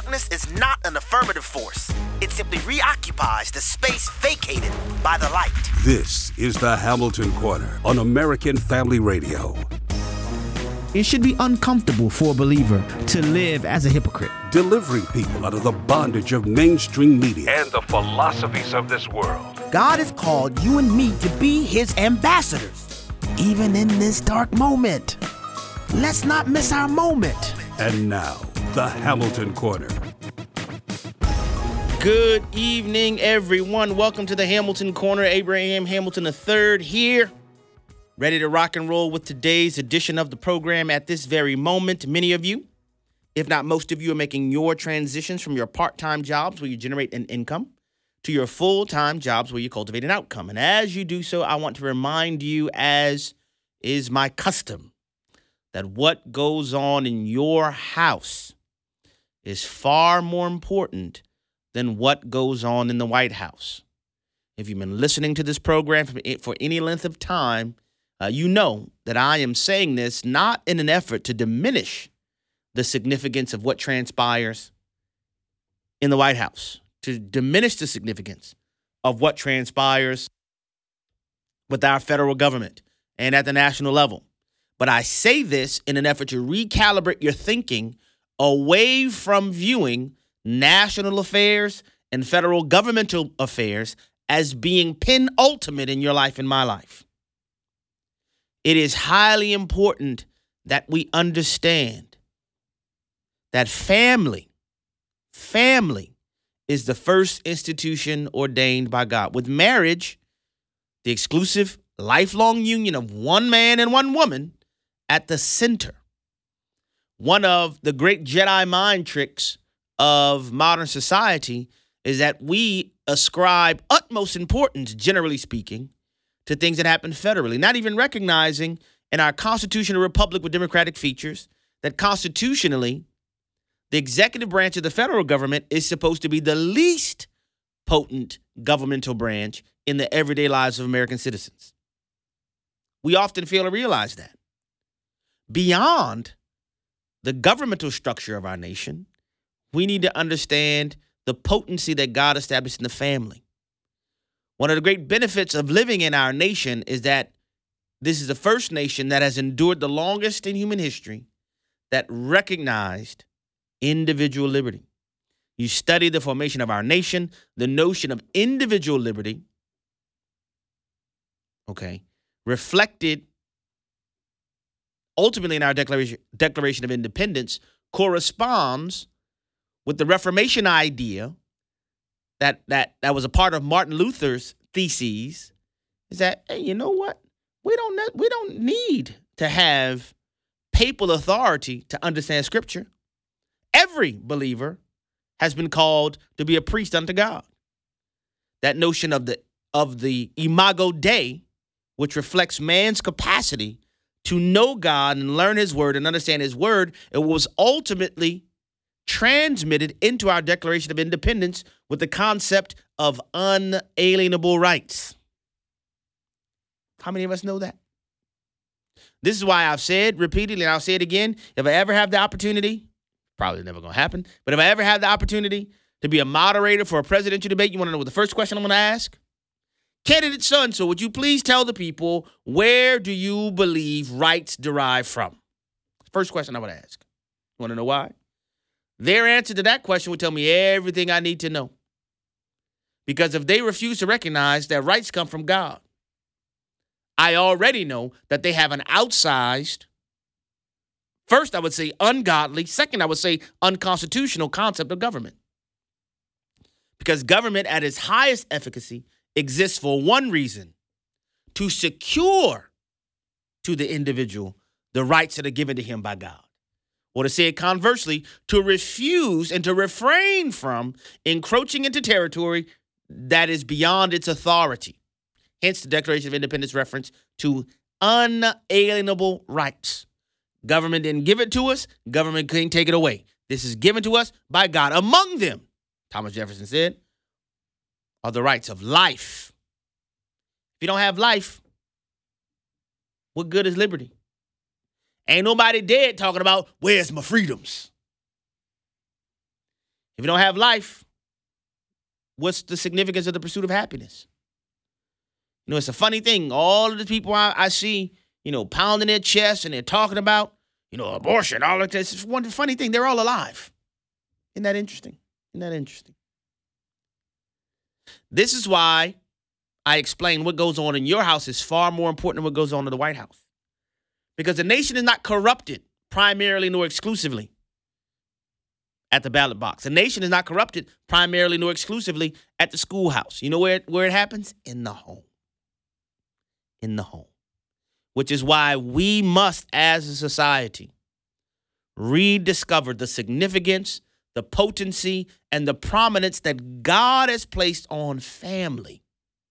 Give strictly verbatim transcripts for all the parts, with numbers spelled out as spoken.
darkness is not an affirmative force. It simply reoccupies the space vacated by the light. This is the Hamilton Corner on American Family Radio. It should be uncomfortable for a believer to live as a hypocrite. Delivering people out of the bondage of mainstream media and the philosophies of this world. God has called you and me to be his ambassadors, even in this dark moment. Let's not miss our moment. And now, the Hamilton Corner. Good evening, everyone. Welcome to the Hamilton Corner. Abraham Hamilton the third here, ready to rock and roll with today's edition of the program. At this very moment, many of you, if not most of you, are making your transitions from your part-time jobs where you generate an income to your full-time jobs where you cultivate an outcome. And as you do so, I want to remind you, as is my custom, that what goes on in your house is far more important than what goes on in the White House. If you've been listening to this program for any length of time, uh, you know that I am saying this not in an effort to diminish the significance of what transpires in the White House, to diminish the significance of what transpires with our federal government and at the national level. But I say this in an effort to recalibrate your thinking away from viewing national affairs and federal governmental affairs as being penultimate in your life and my life. It is highly important that we understand that family, family is the first institution ordained by God. With marriage, the exclusive lifelong union of one man and one woman at the center. One of the great Jedi mind tricks of modern society is that we ascribe utmost importance, generally speaking, to things that happen federally, not even recognizing in our constitutional republic with democratic features that constitutionally, the executive branch of the federal government is supposed to be the least potent governmental branch in the everyday lives of American citizens. We often fail to realize that. Beyond the governmental structure of our nation, we need to understand the potency that God established in the family. One of the great benefits of living in our nation is that this is the first nation that has endured the longest in human history that recognized individual liberty. You study the formation of our nation, the notion of individual liberty, okay, reflected ultimately in our Declaration, Declaration of Independence, corresponds with the Reformation idea that that that was a part of Martin Luther's theses, is that, hey, you know what? We don't ne- we don't need to have papal authority to understand Scripture. Every believer has been called to be a priest unto God. That notion of the of the Imago Dei, which reflects man's capacity to know God and learn his word and understand his word, it was ultimately transmitted into our Declaration of Independence with the concept of unalienable rights. How many of us know that? This is why I've said repeatedly, and I'll say it again, if I ever have the opportunity, probably never going to happen, but if I ever have the opportunity to be a moderator for a presidential debate, you want to know what the first question I'm going to ask? Candidate so-and-so, would you please tell the people, where do you believe rights derive from? First question I would ask. You want to know why? Their answer to that question would tell me everything I need to know. Because if they refuse to recognize that rights come from God, I already know that they have an outsized, first I would say ungodly, second I would say unconstitutional concept of government. Because government at its highest efficacy exists for one reason: to secure to the individual the rights that are given to him by God. Or to say it conversely, to refuse and to refrain from encroaching into territory that is beyond its authority. Hence the Declaration of Independence reference to unalienable rights. Government didn't give it to us. Government couldn't take it away. This is given to us by God. Among them, Thomas Jefferson said, are the rights of life. If you don't have life, what good is liberty? Ain't nobody dead talking about, where's my freedoms? If you don't have life, what's the significance of the pursuit of happiness? You know, it's a funny thing. All of the people I, I see, you know, pounding their chest and they're talking about, you know, abortion, all of this. It's one funny thing. They're all alive. Isn't that interesting? Isn't that interesting? This is why I explain what goes on in your house is far more important than what goes on in the White House. Because the nation is not corrupted primarily nor exclusively at the ballot box. The nation is not corrupted primarily nor exclusively at the schoolhouse. You know where, where it happens? In the home. In the home. Which is why we must, as a society, rediscover the significance, the potency, and the prominence that God has placed on family.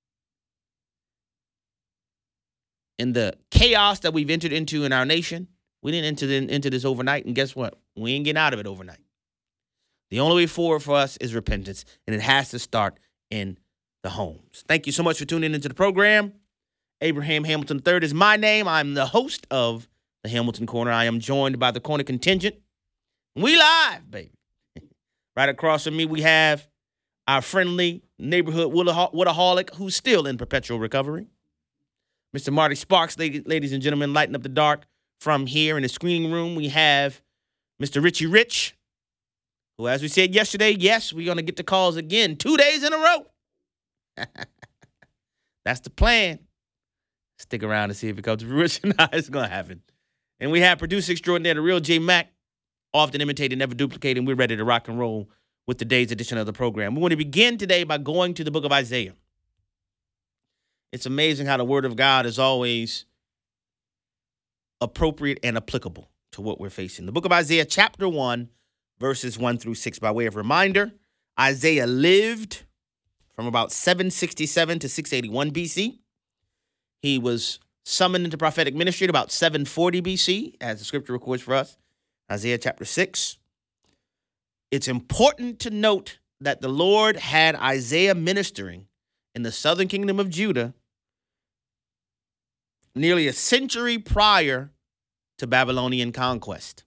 In the chaos that we've entered into in our nation, we didn't enter in, into this overnight, and guess what? We ain't getting out of it overnight. The only way forward for us is repentance, and it has to start in the homes. Thank you so much for tuning into the program. Abraham Hamilton the third is my name. I'm the host of the Hamilton Corner. I am joined by the Corner Contingent. We live, baby. Right across from me, we have our friendly neighborhood Woodaholic, who's still in perpetual recovery. Mister Marty Sparks, ladies and gentlemen, lighting up the dark from here in the screening room. We have Mister Richie Rich, who, as we said yesterday, yes, we're going to get the calls again two days in a row. That's the plan. Stick around and see if it comes to fruition. It's going to happen. And we have producer extraordinaire, the real J Mac, often imitated, never duplicated. We're ready to rock and roll with today's edition of the program. We want to begin today by going to the book of Isaiah. It's amazing how the word of God is always appropriate and applicable to what we're facing. The book of Isaiah, chapter one, verses one through six. By way of reminder, Isaiah lived from about seven sixty-seven to six eighty-one B C. He was summoned into prophetic ministry at about seven forty B C, as the scripture records for us, Isaiah chapter six. It's important to note that the Lord had Isaiah ministering in the southern kingdom of Judah nearly a century prior to Babylonian conquest.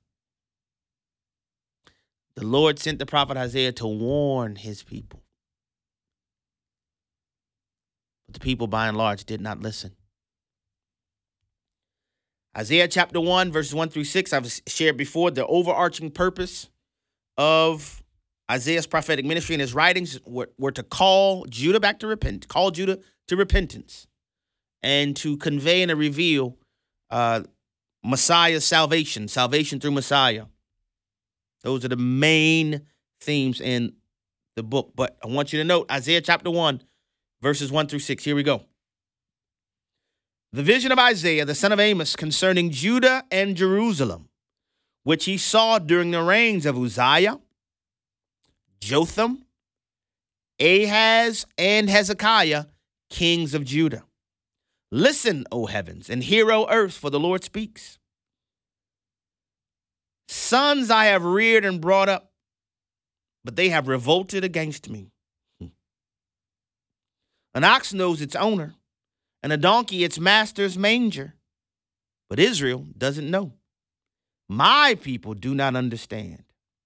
The Lord sent the prophet Isaiah to warn his people. But the people, by and large, did not listen. Isaiah chapter one, verses one through six, I've shared before the overarching purpose of Isaiah's prophetic ministry and his writings were, were to call Judah back to repent, call Judah to repentance, and to convey and to reveal uh, Messiah's salvation, salvation through Messiah. Those are the main themes in the book. But I want you to note Isaiah chapter one, verses one through six. Here we go. The vision of Isaiah, the son of Amos, concerning Judah and Jerusalem, which he saw during the reigns of Uzziah, Jotham, Ahaz, and Hezekiah, kings of Judah. Listen, O heavens, and hear, O earth, for the Lord speaks. Sons I have reared and brought up, but they have revolted against me. An ox knows its owner, and a donkey its master's manger. But Israel doesn't know. My people do not understand.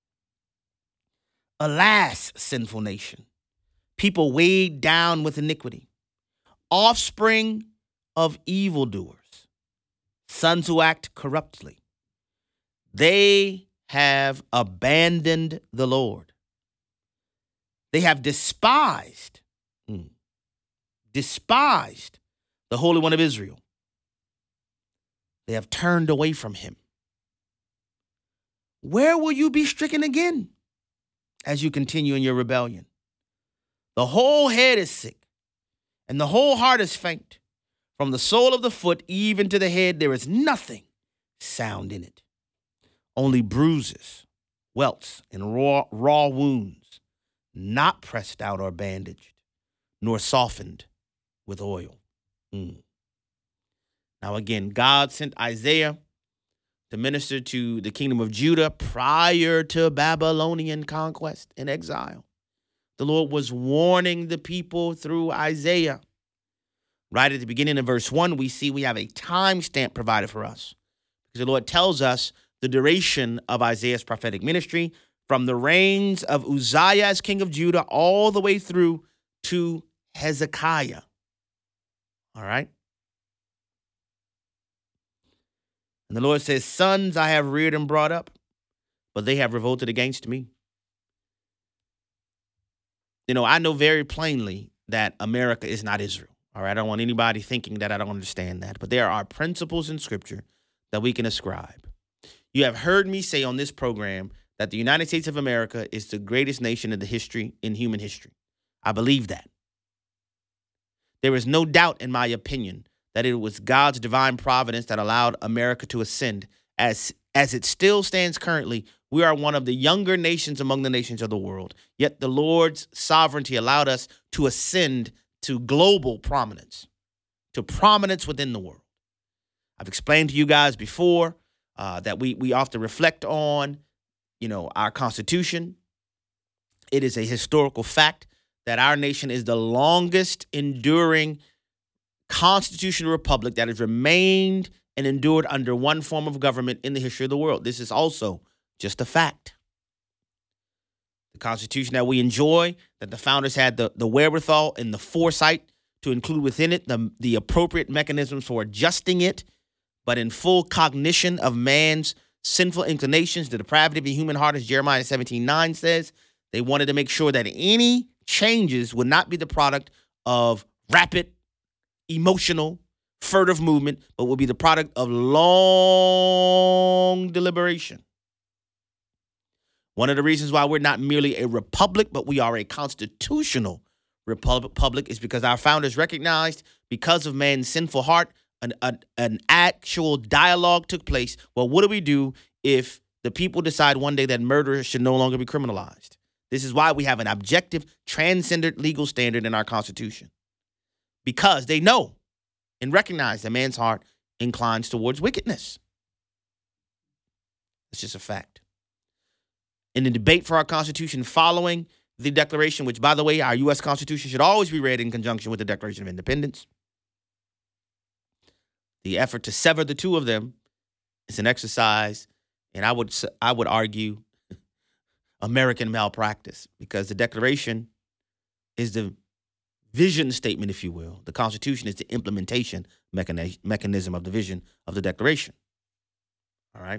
Alas, sinful nation, people weighed down with iniquity, offspring of evildoers, sons who act corruptly. They have abandoned the Lord. They have despised, hmm, despised the Holy One of Israel. They have turned away from him. Where will you be stricken again as you continue in your rebellion? The whole head is sick, and the whole heart is faint. From the sole of the foot even to the head, there is nothing sound in it. Only bruises, welts, and raw, raw wounds, not pressed out or bandaged, nor softened with oil. Mm. Now again, God sent Isaiah to minister to the kingdom of Judah prior to Babylonian conquest and exile. The Lord was warning the people through Isaiah. Right at the beginning of verse one, we see we have a timestamp provided for us, because the Lord tells us the duration of Isaiah's prophetic ministry, from the reigns of Uzziah as king of Judah all the way through to Hezekiah. All right? And the Lord says, sons I have reared and brought up, but they have revolted against me. You know, I know very plainly that America is not Israel. All right, I don't want anybody thinking that I don't understand that. But there are principles in Scripture that we can ascribe. You have heard me say on this program that the United States of America is the greatest nation in the history, in human history. I believe that. There is no doubt, in my opinion, that it was God's divine providence that allowed America to ascend. As, as it still stands currently, we are one of the younger nations among the nations of the world. Yet the Lord's sovereignty allowed us to ascend to global prominence, to prominence within the world. I've explained to you guys before uh, that we we often reflect on, you know, our Constitution. It is a historical fact that our nation is the longest enduring constitutional republic that has remained and endured under one form of government in the history of the world. This is also just a fact. The Constitution that we enjoy, that the founders had the, the wherewithal and the foresight to include within it the, the appropriate mechanisms for adjusting it, but in full cognition of man's sinful inclinations, the depravity of the human heart, as Jeremiah seventeen nine says. They wanted to make sure that any changes would not be the product of rapid, emotional, furtive movement, but would be the product of long deliberation. One of the reasons why we're not merely a republic, but we are a constitutional republic is because our founders recognized, because of man's sinful heart, an, an, an actual dialogue took place. Well, what do we do if the people decide one day that murder should no longer be criminalized? This is why we have an objective, transcendent legal standard in our Constitution. Because they know and recognize that man's heart inclines towards wickedness. It's just a fact. In the debate for our Constitution following the Declaration, which, by the way, our U S Constitution should always be read in conjunction with the Declaration of Independence, the effort to sever the two of them is an exercise, and I would I would argue, American malpractice, because the Declaration is the vision statement, if you will. The Constitution is the implementation mechani- mechanism of the vision of the Declaration. All right?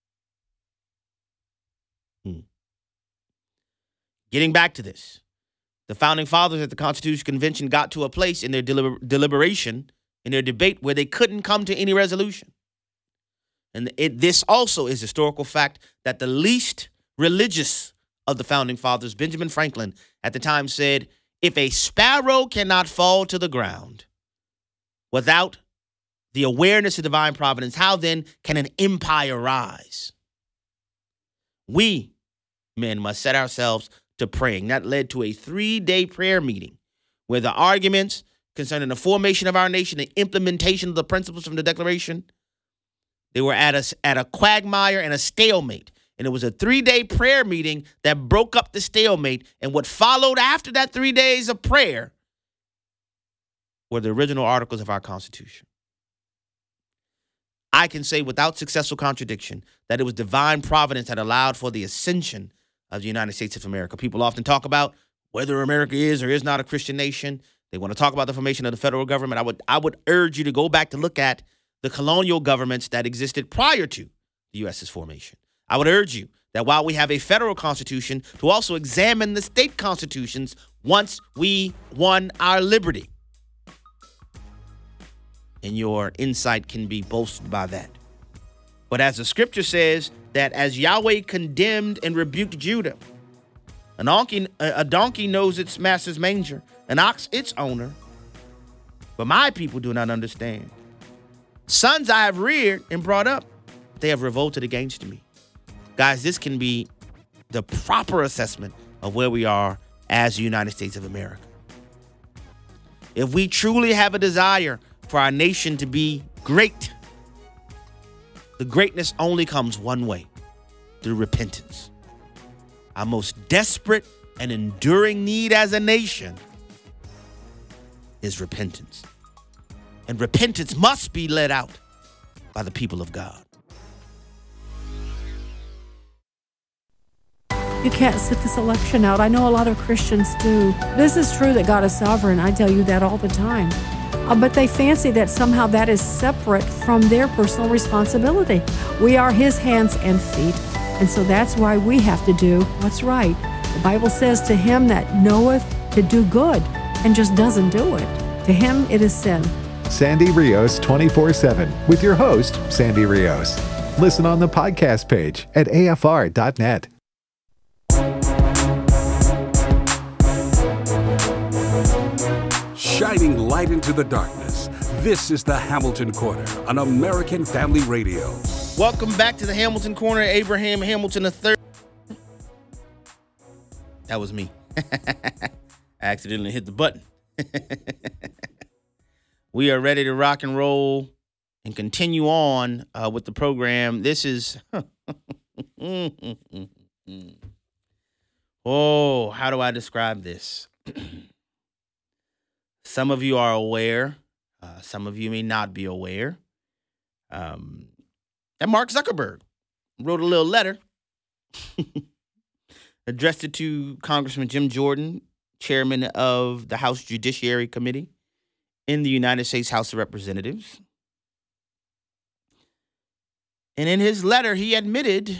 Hmm. Getting back to this, the founding fathers at the Constitutional Convention got to a place in their deliber- deliberation, in their debate, where they couldn't come to any resolution. And it, this also is historical fact that the least religious of the founding fathers, Benjamin Franklin, at the time said, if a sparrow cannot fall to the ground without the awareness of divine providence, how then can an empire rise? We, men, must set ourselves to praying. That led to a three-day prayer meeting where the arguments concerning the formation of our nation, the implementation of the principles from the Declaration, they were at a, at a quagmire and a stalemate. And it was a three-day prayer meeting that broke up the stalemate. And what followed after that three days of prayer were the original articles of our Constitution. I can say without successful contradiction that it was divine providence that allowed for the ascension of the United States of America. People often talk about whether America is or is not a Christian nation. They want to talk about the formation of the federal government. I would, I would urge you to go back to look at the colonial governments that existed prior to the U S's formation. I would urge you that while we have a federal constitution, to also examine the state constitutions once we won our liberty. And your insight can be bolstered by that. But as the scripture says, that as Yahweh condemned and rebuked Judah, an donkey, a donkey knows its master's manger, an ox its owner, but my people do not understand. Sons I have reared and brought up, they have revolted against me. Guys, this can be the proper assessment of where we are as the United States of America. If we truly have a desire for our nation to be great, the greatness only comes one way, through repentance. Our most desperate and enduring need as a nation is repentance. And repentance must be led out by the people of God. You can't sit this election out. I know a lot of Christians do. This is true that God is sovereign. I tell you that all the time. Uh, but they fancy that somehow that is separate from their personal responsibility. We are his hands and feet. And so that's why we have to do what's right. The Bible says to him that knoweth to do good and just doesn't do it, to him it is sin. Sandy Rios twenty-four seven with your host, Sandy Rios. Listen on the podcast page at A F R dot net. Shining light into the darkness. This is the Hamilton Corner on American Family Radio. Welcome back to the Hamilton Corner. Abraham Hamilton the third. That was me. I accidentally hit the button. We are ready to rock and roll and continue on uh, with the program. This is... oh, how do I describe this? Some of you are aware. Uh, some of you may not be aware. Um, and Mark Zuckerberg wrote a little letter, addressed it to Congressman Jim Jordan, chairman of the House Judiciary Committee in the United States House of Representatives. And in his letter, he admitted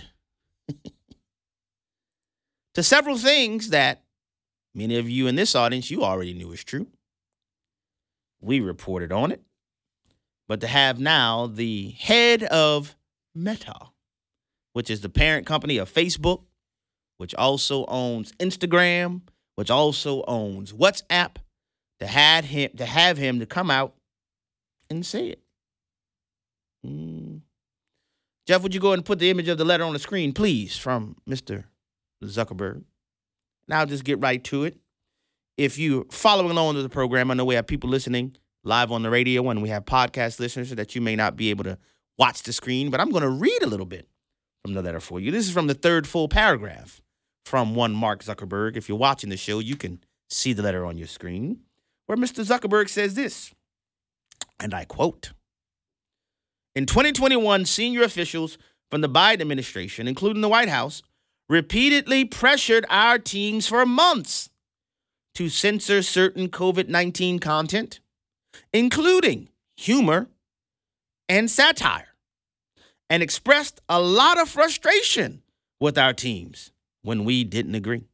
to several things that many of you in this audience, you already knew is true. We reported on it. But to have now the head of Meta, which is the parent company of Facebook, which also owns Instagram, which also owns WhatsApp, to have him to have him to come out and say it. Mm. Jeff, would you go ahead and put the image of the letter on the screen, please, from Mister Zuckerberg? Now I'll just get right to it. If you're following along with the program, I know we have people listening live on the radio and we have podcast listeners that you may not be able to watch the screen, but I'm going to read a little bit from the letter for you. This is from the third full paragraph from one Mark Zuckerberg. If you're watching the show, you can see the letter on your screen, where Mister Zuckerberg says this, and I quote, "In twenty twenty-one, senior officials from the Biden administration, including the White House, repeatedly pressured our teams for months to censor certain COVID nineteen content, including humor and satire, and expressed a lot of frustration with our teams when we didn't agree.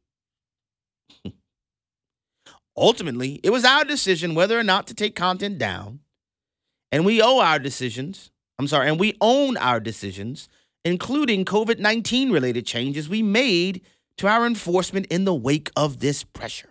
Ultimately, it was our decision whether or not to take content down, and we owe our decisions, I'm sorry, and we own our decisions, including COVID nineteen related changes we made to our enforcement in the wake of this pressure.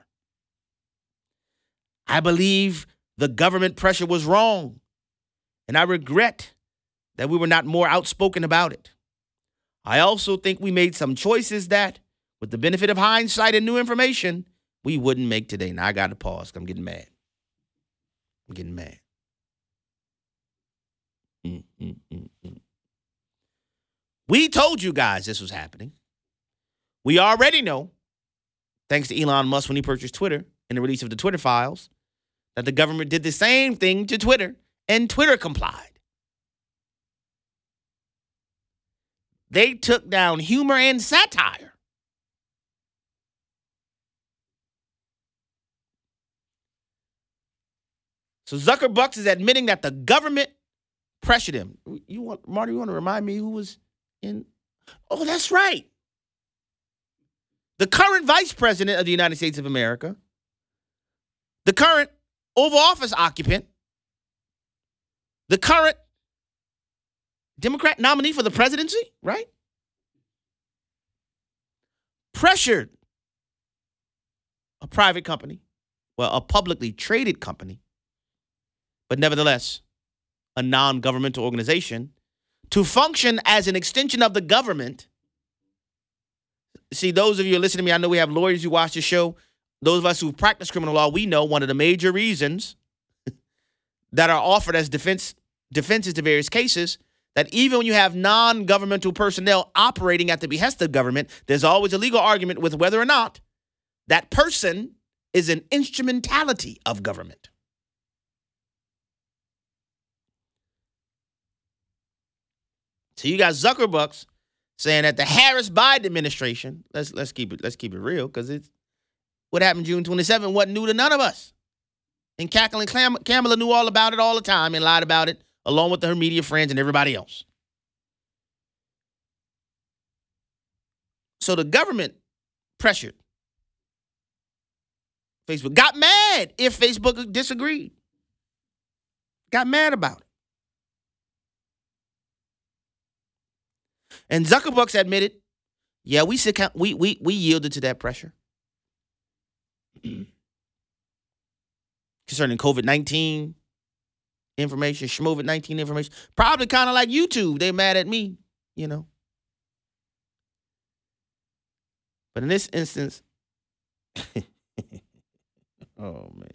I believe the government pressure was wrong, and I regret that we were not more outspoken about it. I also think we made some choices that, with the benefit of hindsight and new information, we wouldn't make today." Now, I got to pause because I'm getting mad. I'm getting mad. Mm, mm, mm, mm. We told you guys this was happening. We already know, thanks to Elon Musk when he purchased Twitter and the release of the Twitter files, that the government did the same thing to Twitter, and Twitter complied. They took down humor and satire. So Zuckerbucks is admitting that the government pressured him. You want, Marty, you want to remind me who was in? Oh, that's right. The current vice president of the United States of America, the current Oval Office occupant, the current Democrat nominee for the presidency, right? Pressured a private company, well, a publicly traded company, but nevertheless, a non-governmental organization, to function as an extension of the government. See, those of you who listen to me, I know we have lawyers who watch the show. Those of us who practice criminal law, we know one of the major reasons that are offered as defense defenses to various cases, that even when you have non-governmental personnel operating at the behest of government, there's always a legal argument with whether or not that person is an instrumentality of government. So you got Zuckerbucks saying that the Harris-Biden administration, let's let's keep it let's keep it real, because it's what happened June twenty-seventh wasn't new to none of us. And Cackling Cam- Kamala knew all about it all the time and lied about it, along with her media friends and everybody else. So the government pressured Facebook, got mad if Facebook disagreed. Got mad about it. And Zuckerbucks admitted, yeah, we we we we yielded to that pressure. Concerning COVID nineteen information, schmovid nineteen information. Probably kind of like YouTube. They mad at me, you know. But in this instance, oh, man.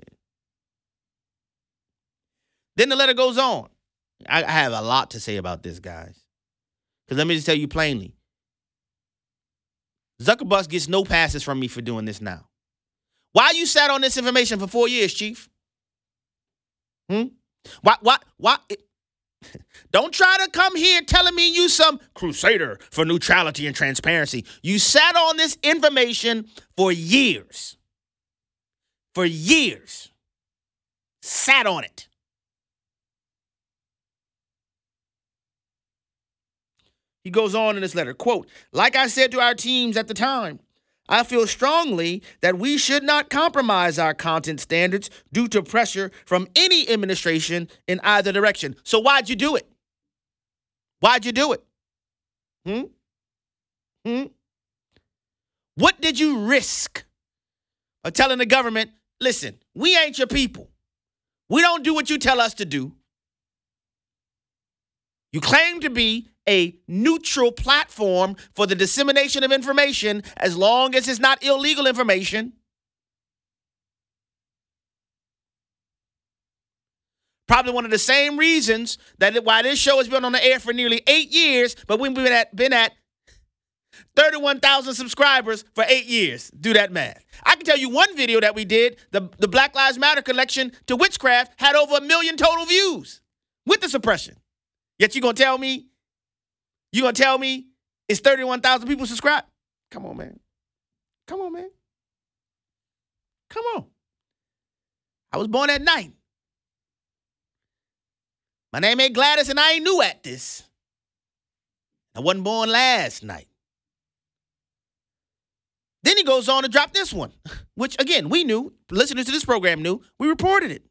Then the letter goes on. I, I have a lot to say about this, guys. Because let me just tell you plainly. Zuckerbucks gets no passes from me for doing this now. Why you sat on this information for four years, Chief? Hmm? Why, why, why? Don't try to come here telling me you some crusader for neutrality and transparency. You sat on this information for years. For years. Sat on it. He goes on in this letter, quote, like I said to our teams at the time, I feel strongly that we should not compromise our content standards due to pressure from any administration in either direction. So why'd you do it? Why'd you do it? Hmm? Hmm? What did you risk of telling the government, listen, we ain't your people. We don't do what you tell us to do. You claim to be a neutral platform for the dissemination of information as long as it's not illegal information. Probably one of the same reasons that why this show has been on the air for nearly eight years, but we've been at, been at thirty-one thousand subscribers for eight years. Do that math. I can tell you one video that we did, the, the Black Lives Matter collection to witchcraft, had over a million total views with the suppression. Yet you're going to tell me You gonna tell me it's thirty-one thousand people subscribed? Come on, man. Come on, man. Come on. I was born at night. My name ain't Gladys and I ain't new at this. I wasn't born last night. Then he goes on to drop this one, which, again, we knew. Listeners to this program knew. We reported it.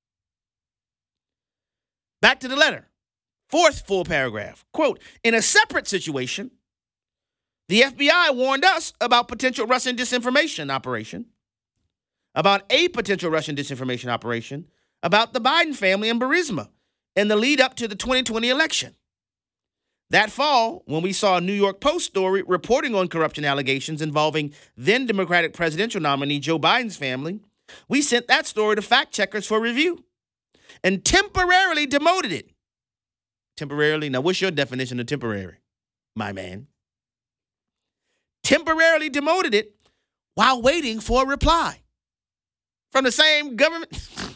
Back to the letter. Fourth full paragraph, quote, in a separate situation, the F B I warned us about potential Russian disinformation operation, about a potential Russian disinformation operation, about the Biden family and Burisma in the lead up to the twenty twenty election. That fall, when we saw a New York Post story reporting on corruption allegations involving then Democratic presidential nominee Joe Biden's family, we sent that story to fact checkers for review and temporarily demoted it. Temporarily. Now, what's your definition of temporary, my man? Temporarily demoted it while waiting for a reply from the same government.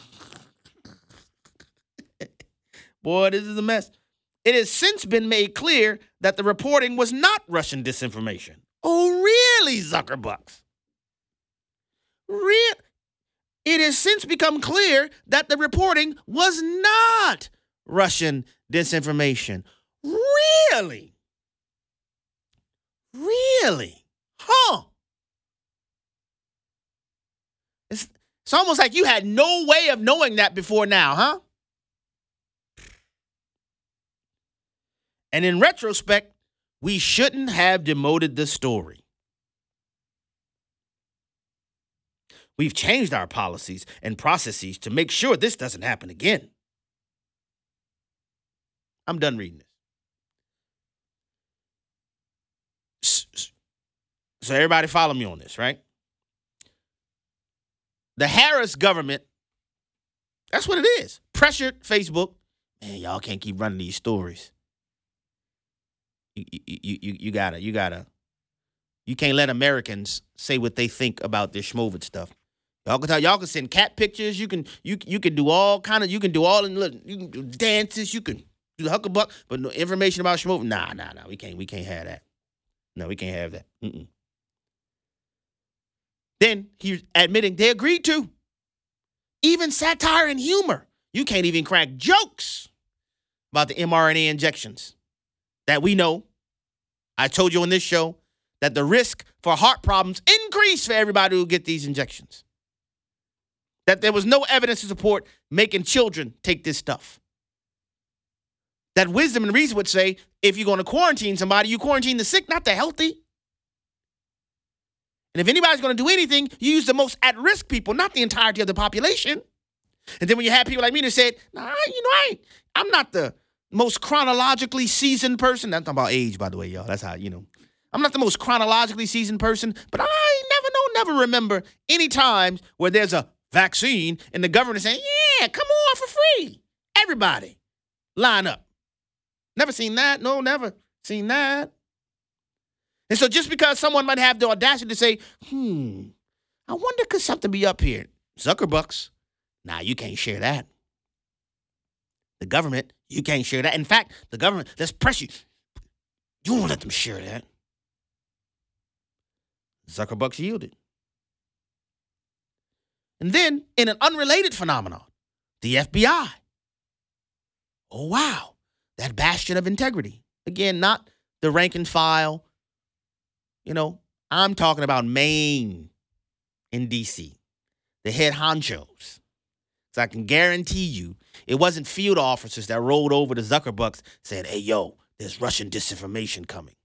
Boy, this is a mess. It has since been made clear that the reporting was not Russian disinformation. Oh, really, Zuckerbucks? Real? It has since become clear that the reporting was not Russian disinformation. Really? Really? Huh? It's, it's almost like you had no way of knowing that before now, huh? And in retrospect, we shouldn't have demoted the story. We've changed our policies and processes to make sure this doesn't happen again. I'm done reading this. So everybody follow me on this, right? The Harris government, that's what it is, pressured Facebook. Man, y'all can't keep running these stories. You, you, you, you gotta, you gotta, you can't let Americans say what they think about this schmovid stuff. Y'all can tell, y'all can send cat pictures. You can, you, you can do all kind of, you can do all in, you can do dances. You can do the huckabuck, but no information about schmovid. Nah, nah, nah. We can't, we can't have that. No, we can't have that. Mm-mm. Then he's admitting they agreed to. Even satire and humor. You can't even crack jokes about the mRNA injections that we know. I told you on this show that the risk for heart problems increase for everybody who get these injections. That there was no evidence to support making children take this stuff. That wisdom and reason would say, if you're going to quarantine somebody, you quarantine the sick, not the healthy. And if anybody's going to do anything, you use the most at-risk people, not the entirety of the population. And then when you have people like me that said, nah, you know, I ain't, I'm not the most chronologically seasoned person. I'm talking about age, by the way, y'all. That's how, you know. I'm not the most chronologically seasoned person, but I never know, never remember any times where there's a vaccine and the government saying, yeah, come on for free. Everybody, line up. Never seen that. No, never seen that. And so just because someone might have the audacity to say, hmm, I wonder could something be up here? Zuckerbucks. Nah, you can't share that. The government, you can't share that. In fact, the government, let's press you. You won't let them share that. Zuckerbucks yielded. And then, in an unrelated phenomenon, the F B I. Oh, wow. That bastion of integrity. Again, not the rank and file. You know, I'm talking about Maine in D C, the head honchos. So I can guarantee you it wasn't field officers that rolled over to Zuckerbucks saying, hey, yo, there's Russian disinformation coming.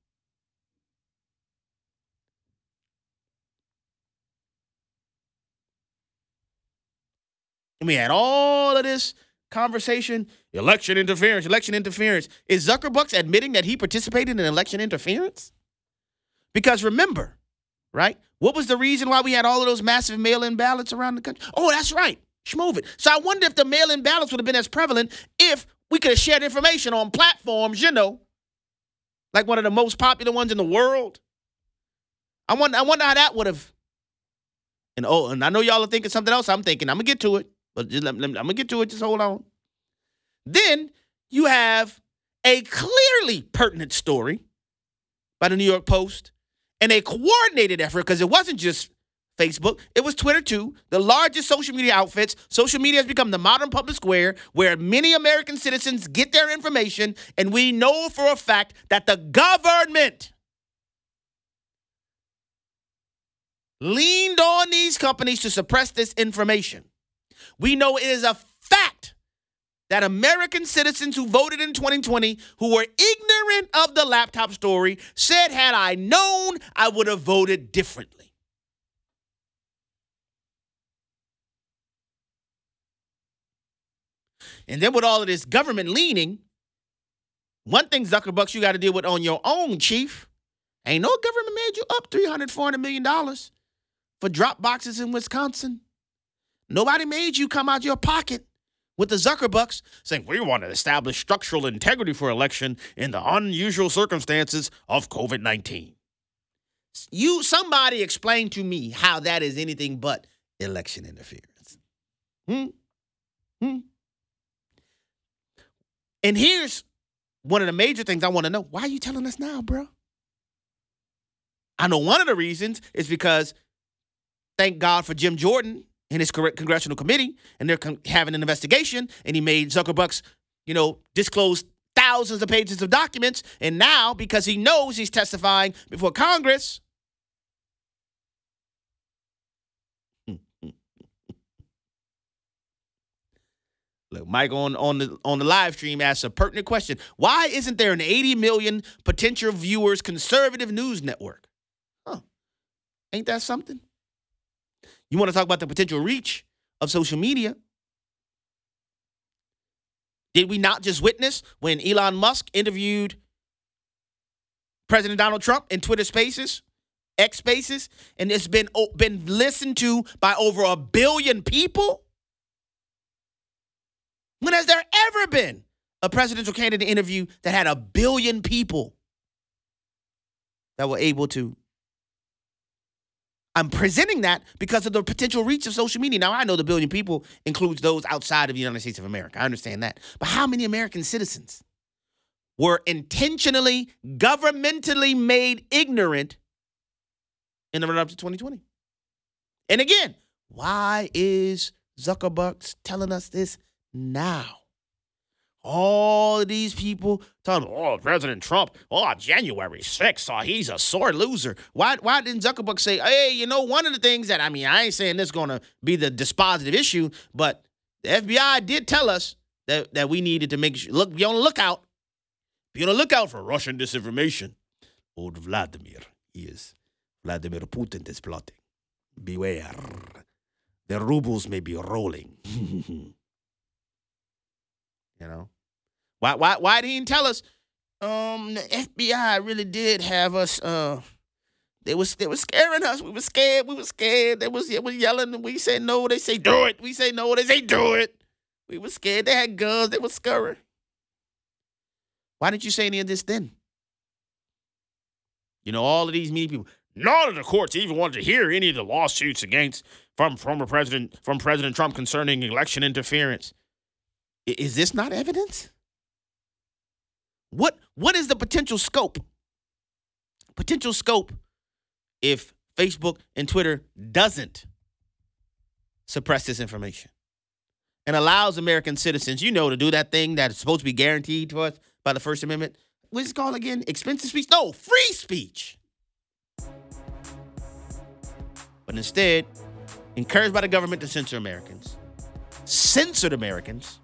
And we had all of this conversation, election interference, election interference. Is Zuckerbucks admitting that he participated in election interference? Because remember, right, what was the reason why we had all of those massive mail-in ballots around the country? Oh, that's right, Schmovit. So I wonder if the mail-in ballots would have been as prevalent if we could have shared information on platforms, you know, like one of the most popular ones in the world. I wonder, I wonder how that would have. And oh, and I know y'all are thinking something else. I'm thinking, I'm going to get to it. But just let, let, I'm going to get to it. Just hold on. Then you have a clearly pertinent story by the New York Post and a coordinated effort, because it wasn't just Facebook. It was Twitter, too. The largest social media outfits. Social media has become the modern public square where many American citizens get their information. And we know for a fact that the government leaned on these companies to suppress this information. We know it is a fact that American citizens who voted in twenty twenty, who were ignorant of the laptop story, said, had I known, I would have voted differently. And then with all of this government leaning, one thing, Zuckerbucks, you got to deal with on your own, Chief. Ain't no government made you up three hundred, four hundred million dollars for drop boxes in Wisconsin. Nobody made you come out your pocket with the Zuckerbucks saying, we want to establish structural integrity for election in the unusual circumstances of covid nineteen. You, somebody explain to me how that is anything but election interference. Hmm? Hmm? And here's one of the major things I want to know. Why are you telling us now, bro? I know one of the reasons is because, thank God for Jim Jordan and his congressional committee, and they're con- having an investigation, and he made Zuckerbucks, you know, disclose thousands of pages of documents, and now, because he knows he's testifying before Congress, look, Mike on, on the on the live stream asked a pertinent question. Why isn't there an eighty million potential viewers conservative news network? Huh. Ain't that something? You want to talk about the potential reach of social media? Did we not just witness when Elon Musk interviewed President Donald Trump in Twitter Spaces, X Spaces, and it's been, been listened to by over a billion people? When has there ever been a presidential candidate interview that had a billion people that were able to? I'm presenting that because of the potential reach of social media. Now, I know the billion people includes those outside of the United States of America. I understand that. But how many American citizens were intentionally, governmentally made ignorant in the run-up to twenty twenty. And again, why is Zuckerberg telling us this now? All of these people talking, oh, President Trump, oh, January sixth, oh, he's a sore loser. Why why didn't Zuckerberg say, hey, you know, one of the things that, I mean, I ain't saying this is going to be the dispositive issue, but the F B I did tell us that, that we needed to make sure, look, be on the lookout. Be on the lookout for Russian disinformation. Old Vladimir, he is, Vladimir Putin is plotting. Beware. The rubles may be rolling. You know, why? Why? Why didn't he tell us? Um, the F B I really did have us. Uh, they was they was scaring us. We were scared. We were scared. They was they was yelling, and we said no. They say do it. We say no. They say do it. We were scared. They had guns. They were scurrying. Why didn't you say any of this then? You know, all of these media people. None of the courts even wanted to hear any of the lawsuits against from former president from President Trump concerning election interference. Is this not evidence? What what is the potential scope? Potential scope if Facebook and Twitter doesn't suppress this information and allows American citizens, you know, to do that thing that's supposed to be guaranteed to us by the First Amendment. What's it called again? Expensive speech? No, free speech. But instead, encouraged by the government to censor Americans, censored Americans,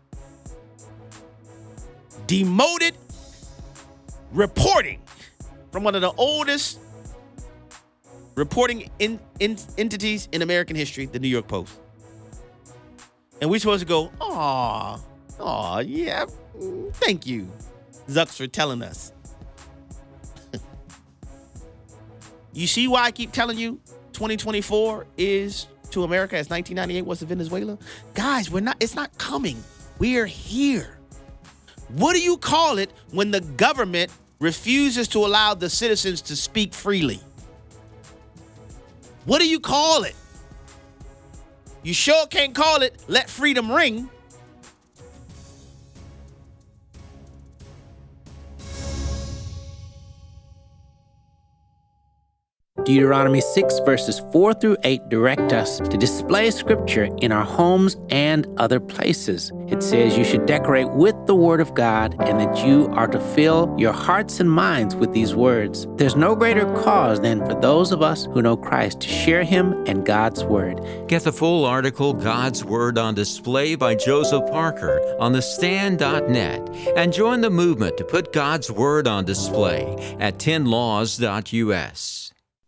demoted reporting from one of the oldest reporting in, in, entities in American history, the New York Post. And we're supposed to go, aw, aw, yeah, thank you, Zucks, for telling us. You see why I keep telling you twenty twenty-four is to America as nineteen ninety-eight was to Venezuela? Guys, we're not, it's not coming. We're here. What do you call it when the government refuses to allow the citizens to speak freely? What do you call it? You sure can't call it let freedom ring. Deuteronomy six verses four through eight direct us to display scripture in our homes and other places. It says you should decorate with the word of God and that you are to fill your hearts and minds with these words. There's no greater cause than for those of us who know Christ to share him and God's word. Get the full article, God's Word on Display by Joseph Parker on the stand dot net and join the movement to put God's Word on display at ten laws dot U S.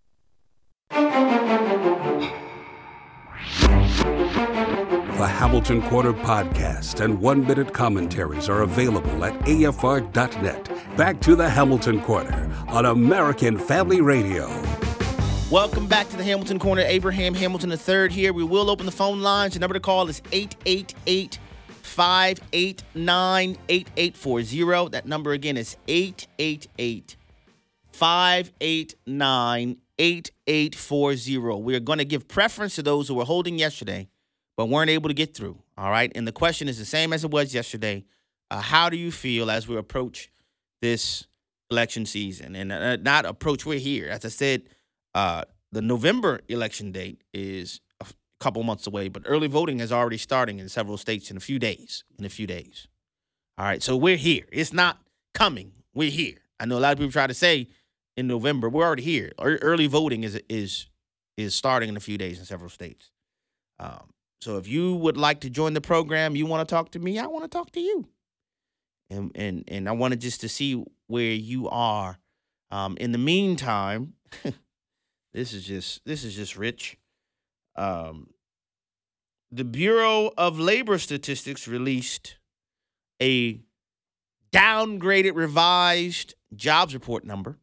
The Hamilton Corner podcast and one-minute commentaries are available at A F R dot net. Back to the Hamilton Corner on American Family Radio. Welcome back to the Hamilton Corner. Abraham Hamilton the third here. We will open the phone lines. The number to call is eight eight eight, five eight nine, eight eight four zero. That number again is eight eight eight, five eight nine, eight eight four zero. We are going to give preference to those who were holding yesterday but weren't able to get through, all right? And the question is the same as it was yesterday. Uh, how do you feel as we approach this election season? And uh, not approach, we're here. As I said, uh, the November election date is a couple months away, but early voting is already starting in several states in a few days, in a few days. All right, so we're here. It's not coming. We're here. I know a lot of people try to say in November, we're already here. Early voting is is is starting in a few days in several states. Um, so if you would like to join the program, you want to talk to me, I want to talk to you. And and and I wanted just to see where you are. Um, in the meantime, this is just this is just rich. Um, the Bureau of Labor Statistics released a downgraded, revised jobs report number.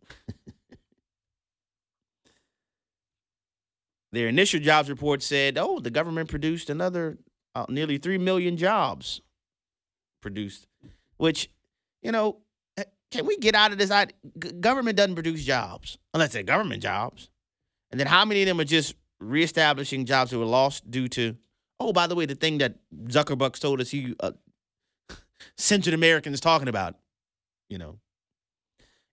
Their initial jobs report said, oh, the government produced another uh, nearly three million jobs produced, which, you know, can we get out of this? I, g- government doesn't produce jobs unless they're government jobs. And then how many of them are just reestablishing jobs that were lost due to, oh, by the way, the thing that Zuckerberg told us he uh, censored Americans talking about, you know,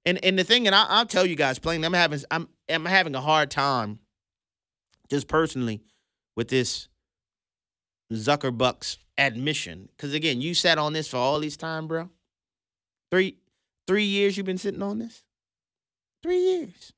And and the thing, and I, I'll tell you guys plainly, I'm having I'm I'm having a hard time, just personally, with this Zuckerbucks admission. Because again, you sat on this for all this time, bro. Three three years you've been sitting on this. Three years.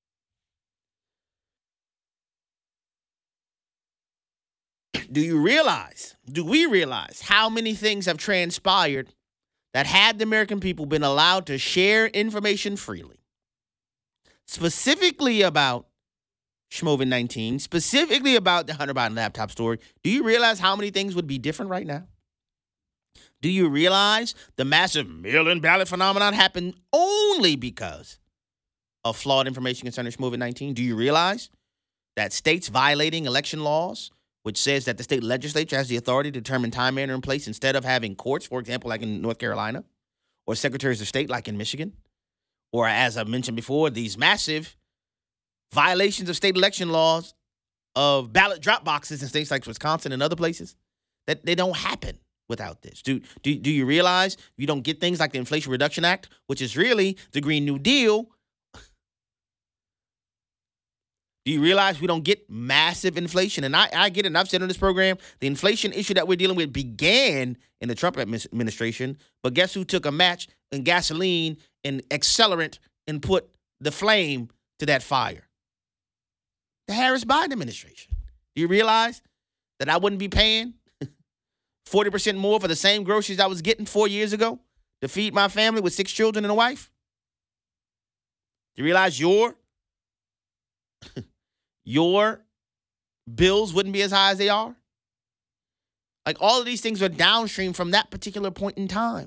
Do you realize? Do we realize how many things have transpired that had the American people been allowed to share information freely, specifically about Schmoven nineteen, specifically about the Hunter Biden laptop story? Do you realize how many things would be different right now? Do you realize the massive mail-in ballot phenomenon happened only because of flawed information concerning Schmoven nineteen? Do you realize that states violating election laws, which says that the state legislature has the authority to determine time, manner, and place instead of having courts, for example, like in North Carolina, or secretaries of state like in Michigan, or as I mentioned before, these massive violations of state election laws of ballot drop boxes in states like Wisconsin and other places, that they don't happen without this. Do, do, do you realize you don't get things like the Inflation Reduction Act, which is really the Green New Deal? Do you realize we don't get massive inflation? And I, I get it, and I've said on this program, the inflation issue that we're dealing with began in the Trump administration, but guess who took a match and gasoline and accelerant and put the flame to that fire? The Harris Biden administration. Do you realize that I wouldn't be paying forty percent more for the same groceries I was getting four years ago to feed my family with six children and a wife? Do you realize your your bills wouldn't be as high as they are? Like, all of these things are downstream from that particular point in time.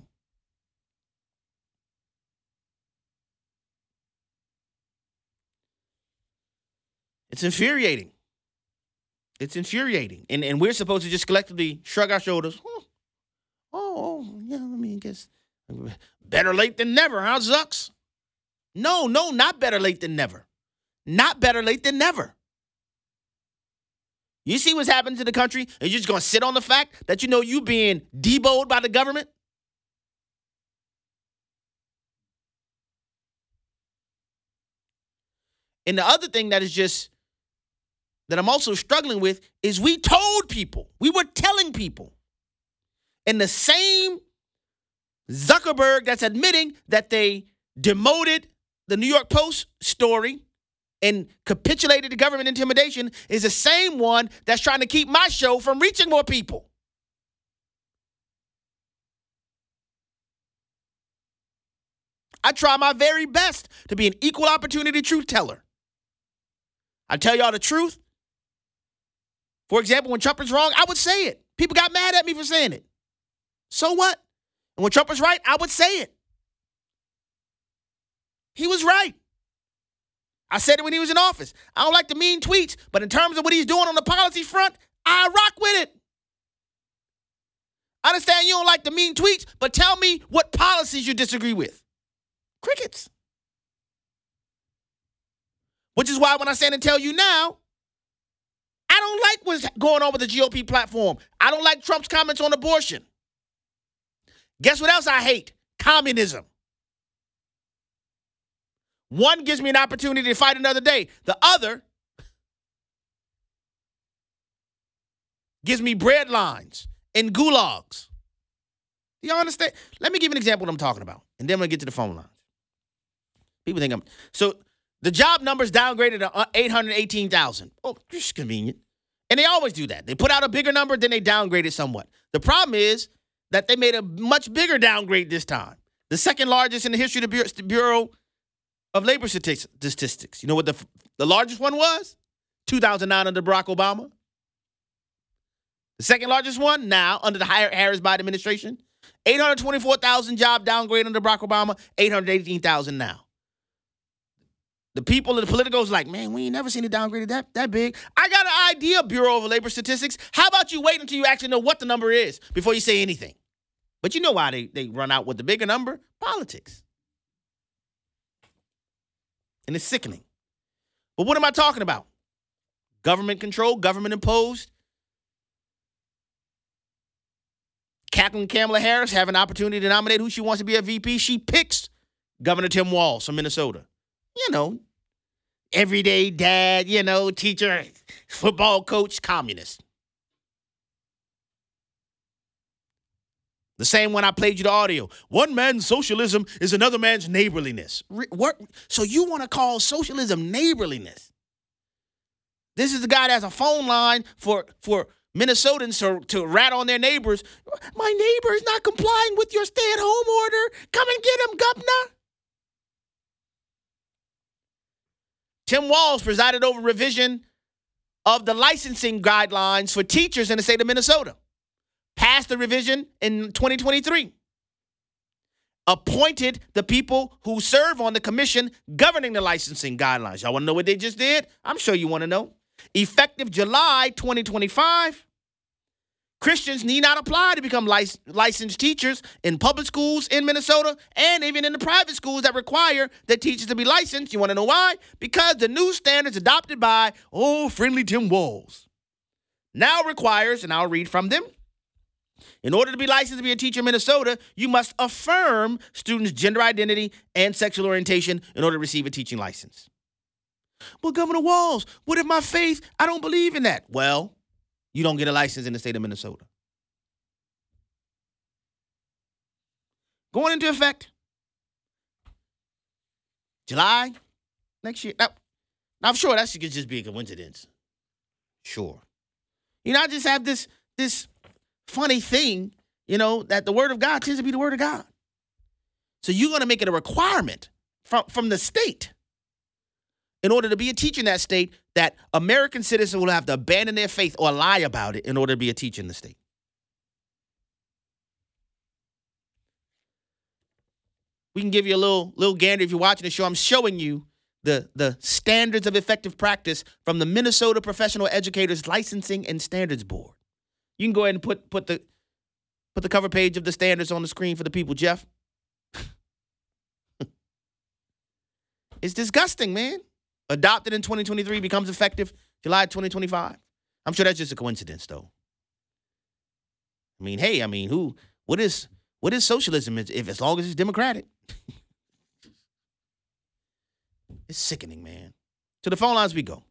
It's infuriating. It's infuriating. And and we're supposed to just collectively shrug our shoulders. Oh, oh yeah, I mean, I guess better late than never, huh, Zucks? No, no, not better late than never. Not better late than never. You see what's happening to the country, and you're just going to sit on the fact that you know you being deboed by the government? And the other thing that is just, that I'm also struggling with, is we told people, we were telling people, and the same Zuckerberg that's admitting that they demoted the New York Post story and capitulated to government intimidation is the same one that's trying to keep my show from reaching more people. I try my very best to be an equal opportunity truth teller. I tell y'all the truth. For example, when Trump is wrong, I would say it. People got mad at me for saying it. So what? And when Trump was right, I would say it. He was right. I said it when he was in office. I don't like the mean tweets, but in terms of what he's doing on the policy front, I rock with it. I understand you don't like the mean tweets, but tell me what policies you disagree with. Crickets. Which is why when I stand and tell you now, I don't like what's going on with the G O P platform. I don't like Trump's comments on abortion. Guess what else I hate? Communism. One gives me an opportunity to fight another day. The other gives me bread lines and gulags. Do y'all understand? Let me give you an example of what I'm talking about, and then I'm going to get to the phone lines. People think I'm... So the job numbers downgraded to eight hundred eighteen thousand. Oh, just convenient. And they always do that. They put out a bigger number, then they downgrade it somewhat. The problem is that they made a much bigger downgrade this time. The second largest in the history of the Bureau of Labor Statistics. You know what the the largest one was? two thousand nine under Barack Obama. The second largest one now under the Harris Biden administration. eight hundred twenty-four thousand job downgrade under Barack Obama. eight hundred eighteen thousand now. The people of the politicals like, man, we ain't never seen it downgraded that, that big. I got an idea, Bureau of Labor Statistics. How about you wait until you actually know what the number is before you say anything? But you know why they, they run out with the bigger number? Politics. And it's sickening. But what am I talking about? Government control, government imposed. Kathleen Kamala Harris have an opportunity to nominate who she wants to be a V P. She picks Governor Tim Walz from Minnesota. You know, everyday dad, you know, teacher, football coach, communist. The same one I played you the audio. One man's socialism is another man's neighborliness. Re- what? So you want to call socialism neighborliness? This is the guy that has a phone line for, for Minnesotans to, to rat on their neighbors. My neighbor is not complying with your stay-at-home order. Come and get him, governor. Tim Walz presided over revision of the licensing guidelines for teachers in the state of Minnesota. Passed the revision in twenty twenty-three. Appointed the people who serve on the commission governing the licensing guidelines. Y'all want to know what they just did? I'm sure you want to know. Effective July twenty twenty-five, Christians need not apply to become lic- licensed teachers in public schools in Minnesota and even in the private schools that require the teachers to be licensed. You want to know why? Because the new standards adopted by, oh, friendly Tim Walz now requires, and I'll read from them, in order to be licensed to be a teacher in Minnesota, you must affirm students' gender identity and sexual orientation in order to receive a teaching license. Well, Governor Walz, what if my faith, I don't believe in that? Well, you don't get a license in the state of Minnesota. Going into effect July next year. Now, now I'm sure that could just be a coincidence. Sure. You know, I just have this, this funny thing, you know, that the word of God tends to be the word of God. So you're going to make it a requirement from, from the state in order to be a teacher in that state that American citizens will have to abandon their faith or lie about it in order to be a teacher in the state. We can give you a little little gander if you're watching the show. I'm showing you the, the standards of effective practice from the Minnesota Professional Educators Licensing and Standards Board. You can go ahead and put put the put the cover page of the standards on the screen for the people, Jeff. It's disgusting, man. Adopted in twenty twenty-three, becomes effective July twenty twenty-five. I'm sure that's just a coincidence, though. I mean, hey, I mean, who? What is what is socialism if, if as long as it's democratic? It's sickening, man. To the phone lines we go.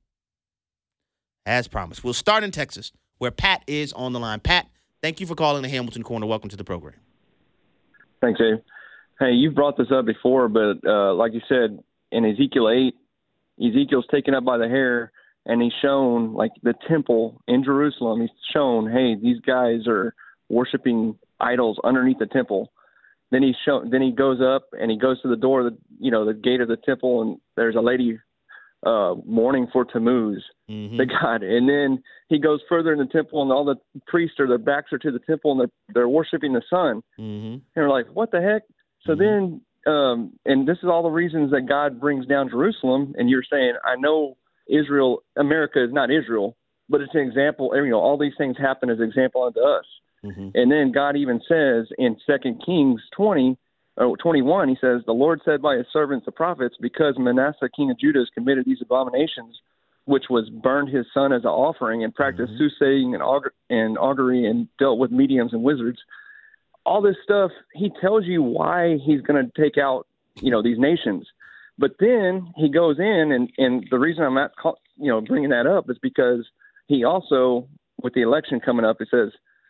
As promised, we'll start in Texas, where Pat is on the line. Pat, thank you for calling the Hamilton Corner. Welcome to the program. Thanks, Dave. Hey, you've brought this up before, but uh, like you said, in Ezekiel eight, Ezekiel's taken up by the hair, and he's shown, like, the temple in Jerusalem. He's shown, hey, these guys are worshiping idols underneath the temple. Then he's shown. Then he goes up and he goes to the door, of the you know, the gate of the temple, and there's a lady uh, mourning for Tammuz, mm-hmm. the god. And then he goes further in the temple, and all the priests are their backs are to the temple, and they're they're worshiping the sun. Mm-hmm. And they're like, what the heck? So mm-hmm. then. Um, and this is all the reasons that God brings down Jerusalem. And you're saying, I know Israel, America is not Israel, but it's an example. You know, all these things happen as an example unto us. Mm-hmm. And then God even says in Second Kings twenty, or twenty-one, he says, the Lord said by his servants, the prophets, because Manasseh, king of Judah, has committed these abominations, which was burned his son as an offering and practiced mm-hmm. soothsaying and, augur- and augury and dealt with mediums and wizards. All this stuff, he tells you why he's going to take out, you know, these nations. But then he goes in, and, and the reason I'm not, you know, bringing that up is because he also, with the election coming up, it says,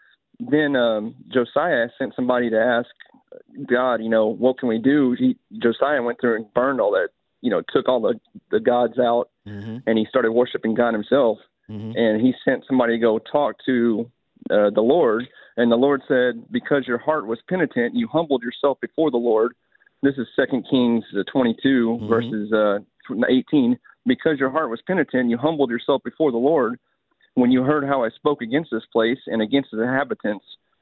then um, Josiah sent somebody to ask God, you know, what can we do? He, Josiah went through and burned all that, you know, took all the, the gods out, mm-hmm. and he started worshiping God himself. Mm-hmm. And he sent somebody to go talk to uh, the Lord. And the Lord said, because your heart was penitent, you humbled yourself before the Lord. This is Second Kings twenty-two, mm-hmm. verses uh, eighteen. Because your heart was penitent, you humbled yourself before the Lord when you heard how I spoke against this place and against the inhabitants.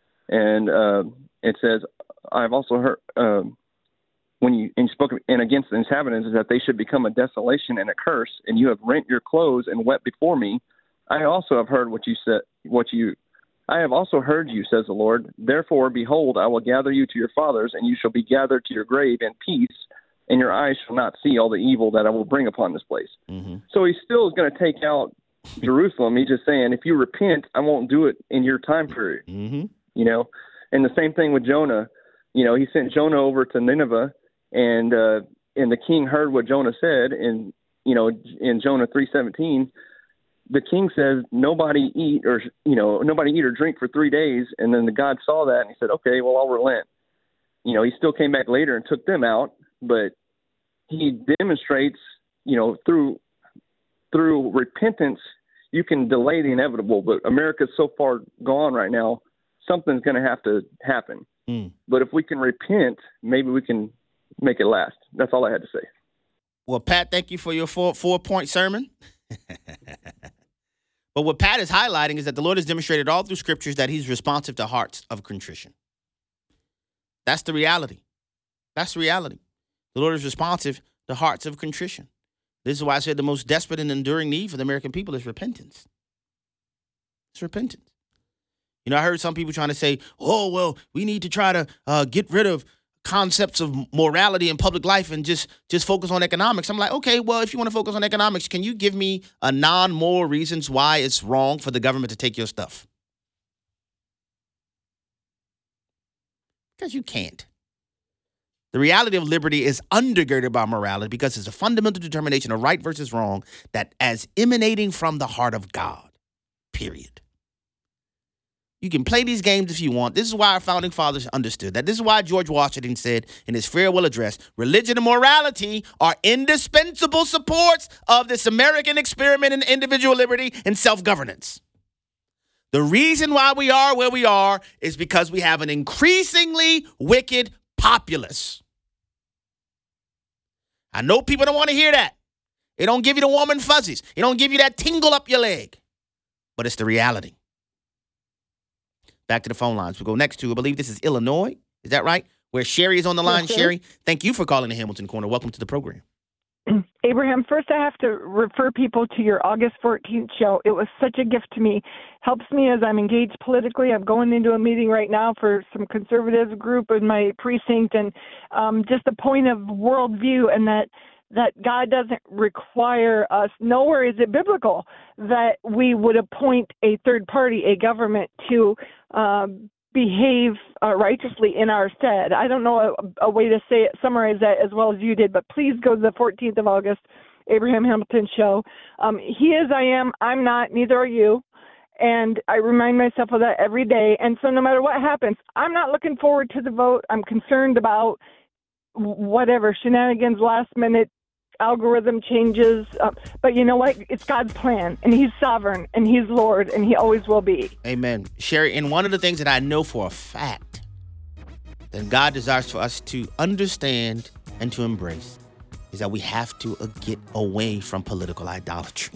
And uh, it says, I've also heard uh, when you, and you spoke and against the inhabitants is that they should become a desolation and a curse, and you have rent your clothes and wept before me. I also have heard what you said, what you I have also heard you, says the Lord. Therefore, behold, I will gather you to your fathers, and you shall be gathered to your grave in peace, and your eyes shall not see all the evil that I will bring upon this place. Mm-hmm. So he still is going to take out Jerusalem. He's just saying, if you repent, I won't do it in your time period. Mm-hmm. You know, and the same thing with Jonah. You know, he sent Jonah over to Nineveh, And uh, and the king heard what Jonah said, and you know, in Jonah three seventeen, the king says nobody eat or you know nobody eat or drink for three days. And then the God saw that and he said, okay, well I'll relent. You know, he still came back later and took them out, but he demonstrates, you know, through through repentance, you can delay the inevitable. But America's so far gone right now, something's going to have to happen. Mm. But if we can repent, maybe we can make it last. That's all I had to say. Well, Pat, thank you for your four, four-point sermon. But what Pat is highlighting is that the Lord has demonstrated all through scriptures that he's responsive to hearts of contrition. That's the reality. That's the reality. The Lord is responsive to hearts of contrition. This is why I said the most desperate and enduring need for the American people is repentance. It's repentance. You know, I heard some people trying to say, oh, well, we need to try to uh, get rid of concepts of morality in public life and just, just focus on economics. I'm like, okay, well, if you want to focus on economics, can you give me a non-moral reasons why it's wrong for the government to take your stuff? Because you can't. The reality of liberty is undergirded by morality because it's a fundamental determination of right versus wrong that as emanating from the heart of God, period. You can play these games if you want. This is why our founding fathers understood that. This is why George Washington said in his farewell address, religion and morality are indispensable supports of this American experiment in individual liberty and self-governance. The reason why we are where we are is because we have an increasingly wicked populace. I know people don't want to hear that. It don't give you the warm and fuzzies. It don't give you that tingle up your leg. But it's the reality. Back to the phone lines. We go next to, I believe this is Illinois. Is that right? Where Sherry is on the line. Yes, Sherry, thank you for calling the Hamilton Corner. Welcome to the program. Abraham, first I have to refer people to your August fourteenth show. It was such a gift to me. Helps me as I'm engaged politically. I'm going into a meeting right now for some conservative group in my precinct, and um, just a point of worldview, and that that God doesn't require us, nowhere is it biblical, that we would appoint a third party, a government, to um, behave uh, righteously in our stead. I don't know a, a way to say it, summarize that as well as you did, but please go to the fourteenth of August, Abraham Hamilton show. Um, he is, I am, I'm not, neither are you. And I remind myself of that every day. And so no matter what happens, I'm not looking forward to the vote. I'm concerned about whatever shenanigans, last minute algorithm changes. Uh, but you know what? It's God's plan, and he's sovereign, and he's Lord, and he always will be. Amen. Sherry, and one of the things that I know for a fact that God desires for us to understand and to embrace is that we have to uh, get away from political idolatry.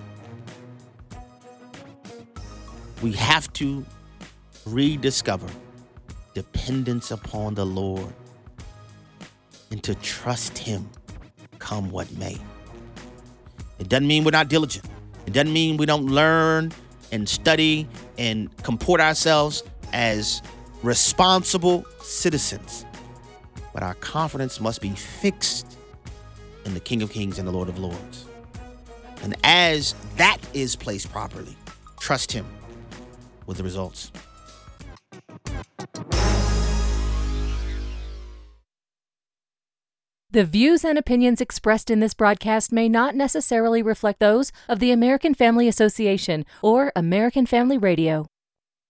We have to rediscover dependence upon the Lord and to trust him come what may. It doesn't mean we're not diligent. It doesn't mean we don't learn and study and comport ourselves as responsible citizens. But our confidence must be fixed in the King of Kings and the Lord of Lords. And as that is placed properly, trust him with the results. The views and opinions expressed in this broadcast may not necessarily reflect those of the American Family Association or American Family Radio.